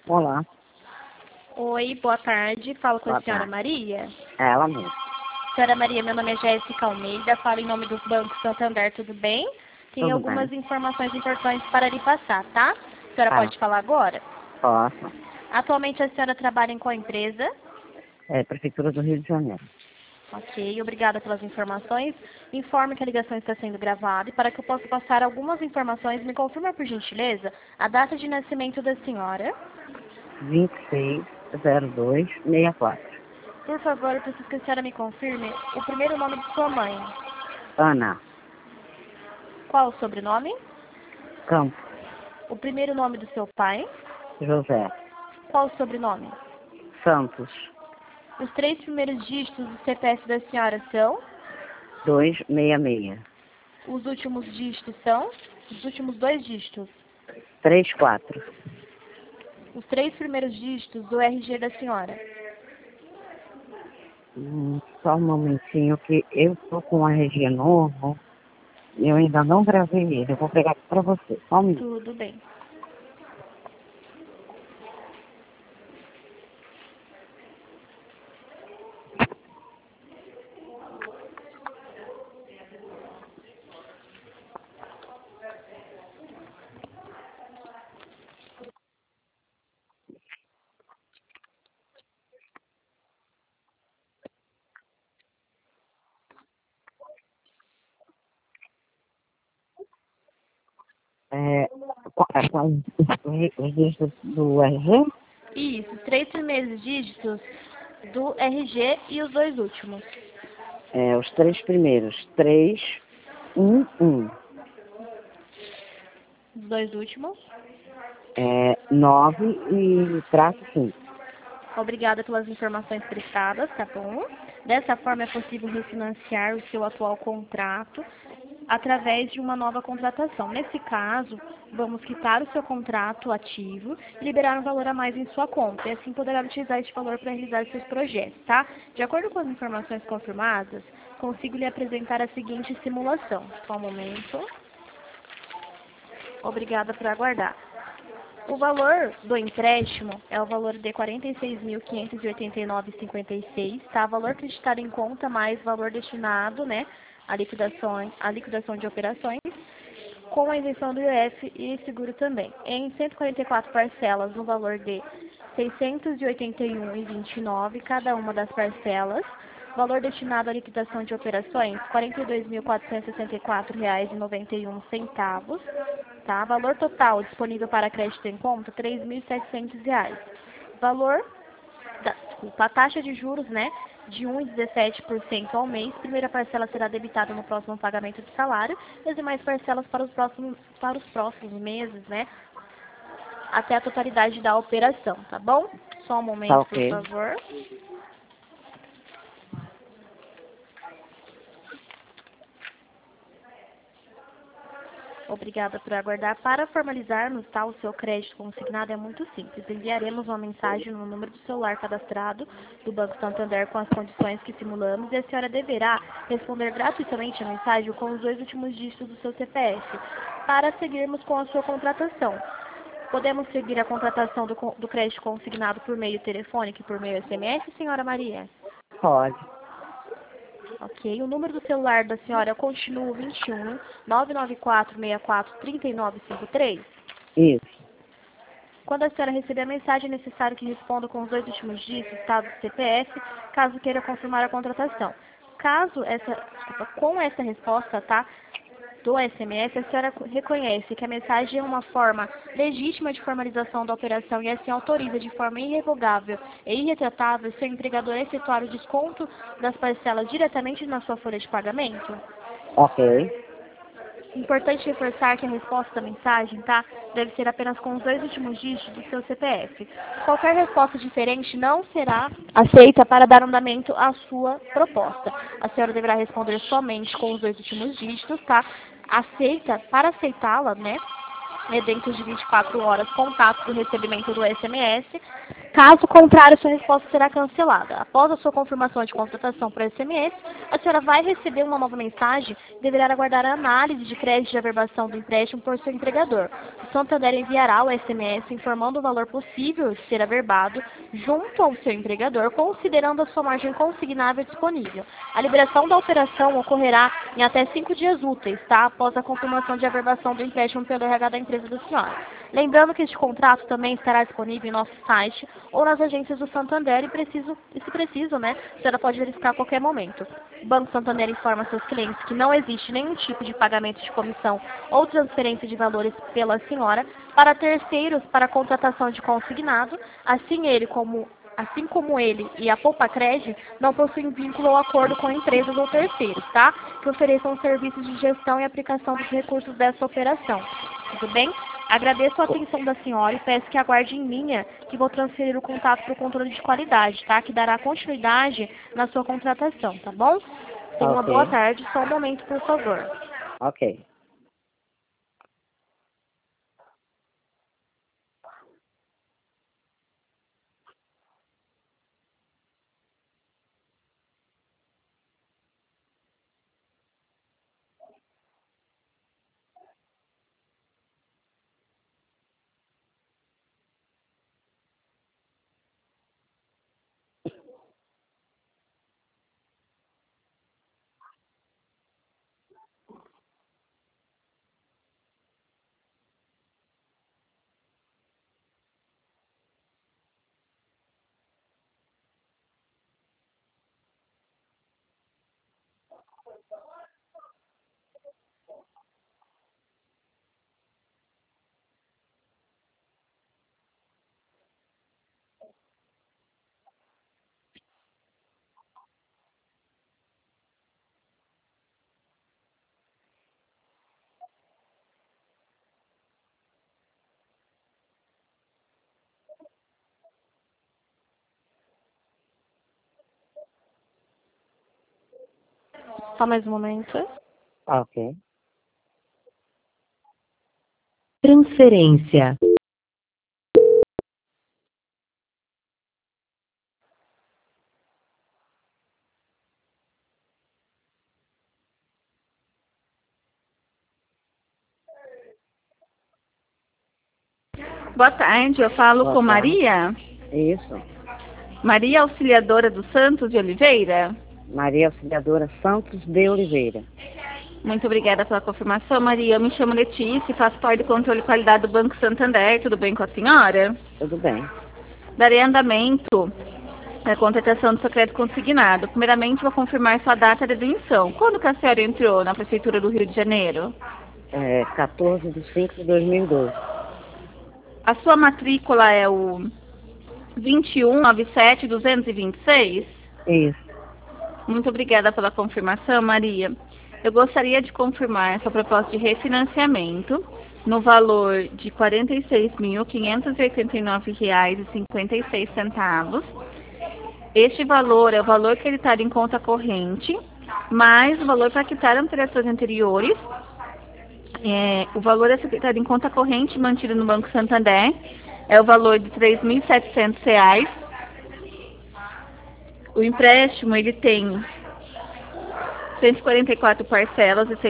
Olá, Oi, boa tarde. Falo com a boa senhora tarde. Maria. É ela mesmo. Senhora Maria, meu nome é Jéssica Almeida, falo em nome do Banco Santander, tudo bem? Tem Tudo algumas bem? informações importantes para lhe passar, tá? A senhora Tá, pode falar agora? posso. Atualmente a senhora trabalha em qual empresa? É, Prefeitura do Rio de Janeiro. Ok, obrigada pelas informações. Informe que a ligação está sendo gravada e para que eu possa passar algumas informações, me confirma por gentileza a data de nascimento da senhora. 260264. Por favor, eu preciso que a senhora me confirme o primeiro nome de sua mãe. Ana Qual o sobrenome? Campos O primeiro nome do seu pai. José Qual o sobrenome? Santos Os três primeiros dígitos do CPF da senhora são? 266 Os últimos dígitos são? Os últimos dois dígitos. 34. Os três primeiros dígitos do RG da senhora. Só um momentinho que eu tô com um RG novo e eu ainda não gravei ele. Eu vou pegar aqui pra você. Só um minuto. Tudo bem. Qual os dígitos do RG? Isso, os três primeiros dígitos do RG e os dois últimos. É, os três primeiros. 311. Os dois últimos. 9 e traço 5. Obrigada pelas informações prestadas, tá bom? Dessa forma é possível refinanciar o seu atual contrato através de uma nova contratação. Nesse caso, vamos quitar o seu contrato ativo e liberar um valor a mais em sua conta. E assim poderá utilizar esse valor para realizar seus projetos, tá? De acordo com as informações confirmadas, consigo lhe apresentar a seguinte simulação. Só um momento. Obrigada por aguardar. O valor do empréstimo é o valor de R$ 46.589,56, tá? Valor acreditado em conta mais valor destinado, né, à liquidação de operações, com a isenção do IOF e seguro também. Em 144 parcelas, no valor de R$ 681,29 cada uma das parcelas. Valor destinado à liquidação de operações, R$ 42.464,91, tá? Valor total disponível para crédito em conta, R$ 3.700. Valor, desculpa, a taxa de juros, né, de 1,17% ao mês. Primeira parcela será debitada no próximo pagamento de salário e as demais parcelas para os próximos meses, né, até a totalidade da operação, tá bom? Só um Tá momento, por ok. favor. Obrigada por aguardar. Para formalizarmos, tá, o seu crédito consignado é muito simples. Enviaremos uma mensagem no número do celular cadastrado do Banco Santander com as condições que simulamos e a senhora deverá responder gratuitamente a mensagem com os dois últimos dígitos do seu CPF para seguirmos com a sua contratação. Podemos seguir a contratação do crédito consignado por meio telefônico e por meio SMS, senhora Maria? Pode. Ok, o número do celular da senhora continua 21 994 64 3953. Isso. Quando a senhora receber a mensagem, é necessário que responda com os dois últimos dígitos, estado do CPF, caso queira confirmar a contratação. Com essa resposta, tá, do SMS, a senhora reconhece que a mensagem é uma forma legítima de formalização da operação e assim autoriza de forma irrevogável e irretratável seu empregador a efetuar o desconto das parcelas diretamente na sua folha de pagamento? Ok. Importante reforçar que a resposta da mensagem, tá, deve ser apenas com os dois últimos dígitos do seu CPF. Qualquer resposta diferente não será aceita para dar andamento à sua proposta. A senhora deverá responder somente com os dois últimos dígitos, tá? Para aceitá-la, né, é dentro de 24 horas, contato do recebimento do SMS, Caso contrário, sua resposta será cancelada. Após a sua confirmação de contratação por SMS, a senhora vai receber uma nova mensagem e deverá aguardar a análise de crédito de averbação do empréstimo por seu empregador. O Santander enviará o SMS informando o valor possível de ser averbado junto ao seu empregador, considerando a sua margem consignável disponível. A liberação da operação ocorrerá em até 5 dias úteis, tá? Após a confirmação de averbação do empréstimo pelo RH da empresa da senhora. Lembrando que este contrato também estará disponível em nosso site ou nas agências do Santander e se preciso, né, a senhora pode verificar a qualquer momento. O Banco Santander informa seus clientes que não existe nenhum tipo de pagamento de comissão ou transferência de valores pela senhora para terceiros para contratação de consignado, assim como ele e a Poupacred não possuem vínculo ou acordo com empresas ou terceiros, tá? Que ofereçam serviços de gestão e aplicação dos recursos dessa operação. Tudo bem? Agradeço a atenção da senhora e peço que aguarde em linha que vou transferir o contato para o controle de qualidade, tá? Que dará continuidade na sua contratação, tá bom? Tenha uma boa tarde. Só um momento, por favor. Ok. Só mais um momento. Ok. Transferência. Boa tarde, eu falo Boa com tarde. Maria. Isso. Maria Auxiliadora dos Santos de Oliveira. Maria Auxiliadora Santos de Oliveira. Muito obrigada pela confirmação, Maria. Eu me chamo Letícia e faço parte do controle de qualidade do Banco Santander. Tudo bem com a senhora? Tudo bem. Darei andamento à contratação do seu crédito consignado. Primeiramente, vou confirmar sua data de admissão. Quando que a senhora entrou na Prefeitura do Rio de Janeiro? 14/5/2012. A sua matrícula é o 2197-226? Isso. Muito obrigada pela confirmação, Maria. Eu gostaria de confirmar sua proposta de refinanciamento no valor de R$ 46.589,56. Este valor é o valor que ele está em conta corrente, mais o valor para quitar operações anteriores. O valor a ser quitado em conta corrente mantido no Banco Santander é o valor de R$ 3.700. O empréstimo ele tem 144 parcelas de R$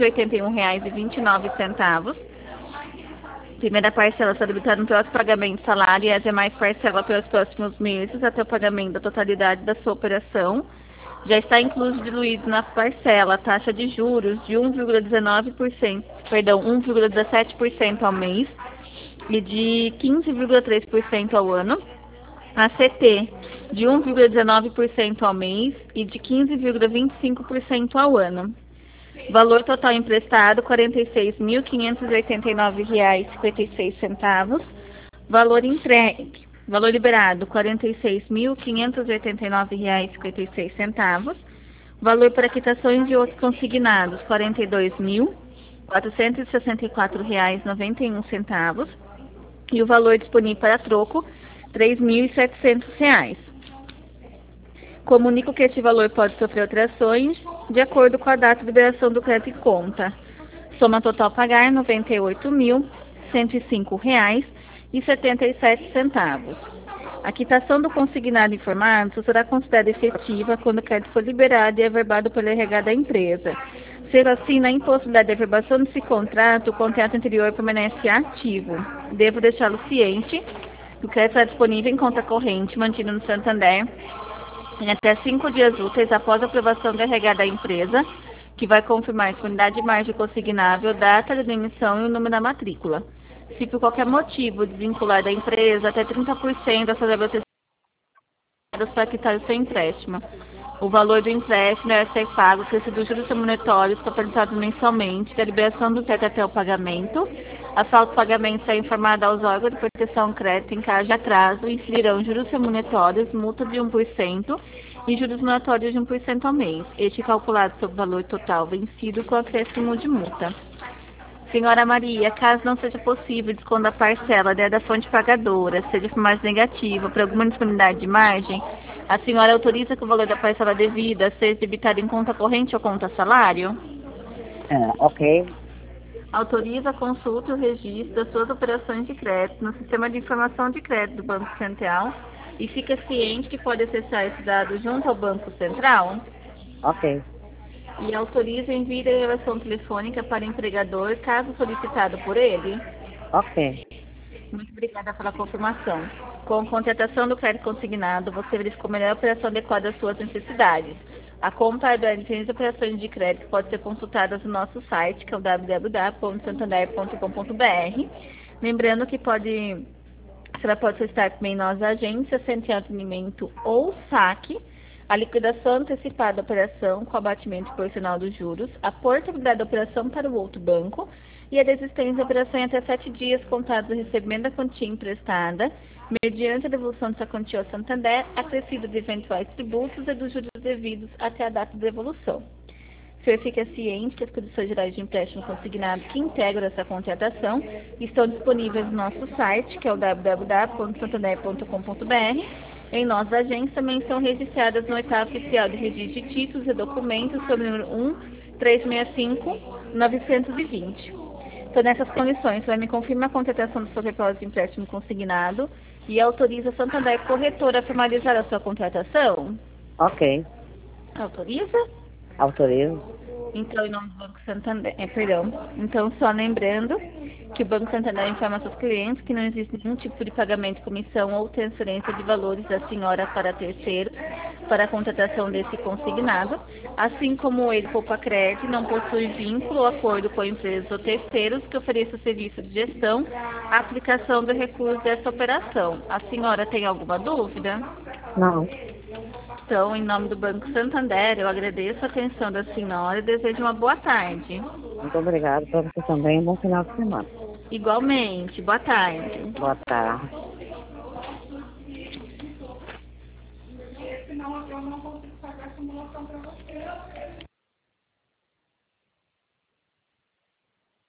681,29. Primeira parcela está debitada no próximo pagamento de salário e as demais parcelas pelos próximos meses até o pagamento da totalidade da sua operação. Já está incluso diluído na parcela a taxa de juros de 1,17% ao mês e de 15,3% ao ano. A CT de 1,19% ao mês e de 15,25% ao ano. Valor total emprestado R$ 46.589,56. Valor entregue, valor liberado R$ 46.589,56. Valor para quitações de outros consignados R$ 42.464,91. E o valor disponível para troco R$ 3.700. Comunico que este valor pode sofrer alterações de acordo com a data de liberação do crédito em conta. Soma total pagar R$ 98.105 R$ 1,77. A quitação do consignado informado será considerada efetiva quando o crédito for liberado e averbado pelo RH da empresa. Sendo assim, na impossibilidade de averbação desse contrato, o contrato anterior permanece ativo. Devo deixá-lo ciente que o crédito está disponível em conta corrente mantida no Santander em até 5 dias úteis após a aprovação do RH da empresa, que vai confirmar a disponibilidade de margem consignável, data de emissão e o número da matrícula. Se por qualquer motivo desvincular da empresa, até 30% das suas verbas para quitar o seu empréstimo. O valor do empréstimo deve ser pago por dos juros remuneratórios contabilizados mensalmente, da liberação do crédito até o pagamento. A falta de pagamento será informada aos órgãos de proteção crédito em caso de atraso e inserirão juros remuneratórios, multa de 1% e juros moratórios de 1% ao mês. Este calculado sobre o valor total vencido com acréscimo de multa. Senhora Maria, caso não seja possível desconto da parcela da fonte pagadora, seja por mais negativa por alguma disponibilidade de margem, a senhora autoriza que o valor da parcela devida seja debitado em conta corrente ou conta salário? Ok. Autoriza a consulta e o registro das suas operações de crédito no sistema de informação de crédito do Banco Central e fica ciente que pode acessar esse dado junto ao Banco Central? Ok. E autoriza o envio da relação telefônica para o empregador, caso solicitado por ele? Ok. Muito obrigada pela confirmação. Com a contratação do crédito consignado, você verificou a melhor operação adequada às suas necessidades. A compra das diferentes operações de crédito pode ser consultada no nosso site, que é o www.santander.com.br. Lembrando que você pode solicitar também em nossa agência, sem atendimento ou saque, a liquidação antecipada da operação com abatimento proporcional dos juros, a portabilidade da operação para o outro banco e a desistência da operação em até 7 dias contados do recebimento da quantia emprestada, mediante a devolução dessa quantia ao Santander, acrescida de eventuais tributos e dos juros devidos até a data de devolução. O senhor fica ciente que as condições gerais de empréstimo consignado que integram essa contratação estão disponíveis no nosso site, que é o www.santander.com.br. Em nossas agências também são registradas no oitavo oficial de registro de títulos e documentos sob o número 1-365-920. Então, nessas condições, você vai me confirmar a contratação do seu depósito de empréstimo consignado e autoriza a Santander Corretora a formalizar a sua contratação? Ok. Autoriza? Autorizo. Então, em nome do Banco Santander, Então, só lembrando que o Banco Santander informa aos seus clientes que não existe nenhum tipo de pagamento de comissão ou transferência de valores da senhora para terceiros para a contratação desse consignado, assim como ele, Poupa Crédito, não possui vínculo ou acordo com empresas ou terceiros que ofereçam serviço de gestão, aplicação do recurso dessa operação. A senhora tem alguma dúvida? Não. Então, em nome do Banco Santander, eu agradeço a atenção da senhora e desejo uma boa tarde. Muito obrigada para você também. Um bom final de semana. Igualmente, boa tarde. Boa tarde.